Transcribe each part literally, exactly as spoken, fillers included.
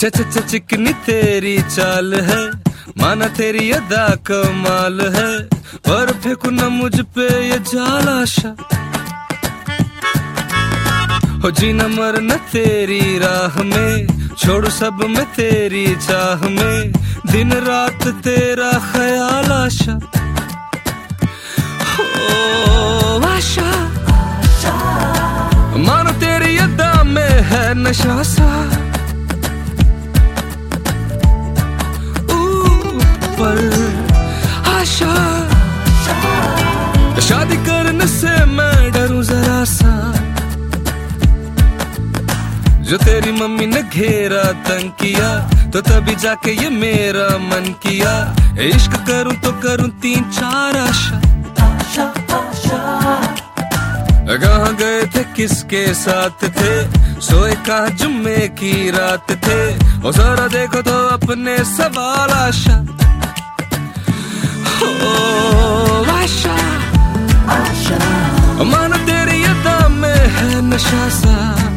च च च चिकनी तेरी चाल है, माना तेरी अदा कमाल है, पर फेंकू न मुझ पे ये जाल आशा। हो जीना मरना तेरी राह में, छोड़ू सब मैं तेरी चाह में, दिन रात तेरा ख्याल आशा। ओ आशा, मानो तेरी अदा में है नशा सा, ऊपर आशा। शादी करने से मैं डरूं जरा सा, जो तेरी मम्मी ने घेरा तंग किया, तो तभी जाके ये मेरा मन किया, इश्क करूं तो करूं तीन चार आशा। कहाँ गए थे किसके साथ थे, सोए कहाँ जुम्मे की रात थे, ओ जरा देखो तो अपने सवाल आशा। ओ आशा, आशा, मानो तेरी अदा में है नशा सा,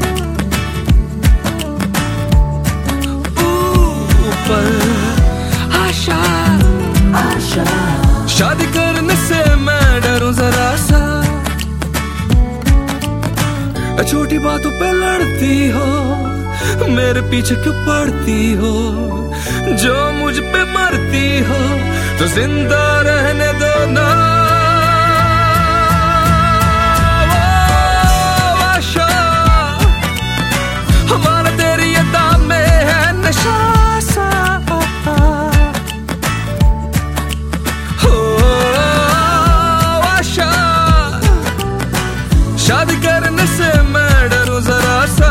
ऊपर आशा, आशा। शादी करने से मैं डरूं जरा सा, छोटी बातों पे लड़ती हो, मेरे पीछे क्यों पड़ती हो, जो मुझ पे मरती हो तो जिंदा रहने दो ना। आशा, हमारा तेरी अदा में है नशा सा, हो आशा। शादी करने से जरा सा,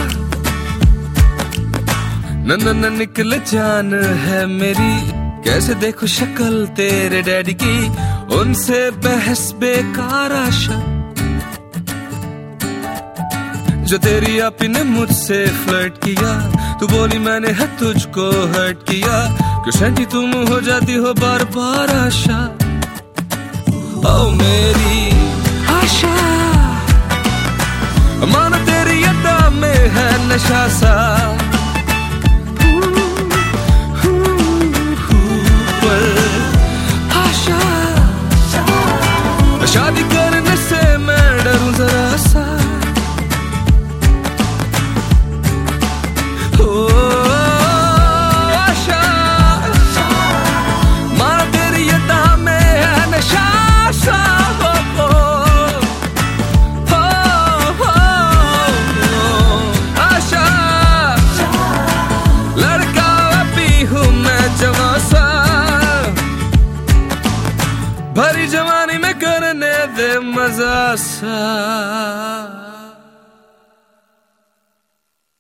न न न निकल जान है मेरी, कैसे देखो शक्ल तेरे डैडी की, उनसे बहस बेकार आशा। जो तेरी आपी ने मुझसे फ्लर्ट किया, तू बोली मैंने है तुझको हर्ट किया, क्यों सेंटी तुम हो जाती हो बार बार आशा। ओ मेरी आशा, मानो तेरी अदा में है नशा सा, ऊपर आशा। शादी करने से मैं डरूं जरा सा, ओ आशा, मानो तेरी अदा में है नशा सा, भरी जवानी में करने दे मजा सा।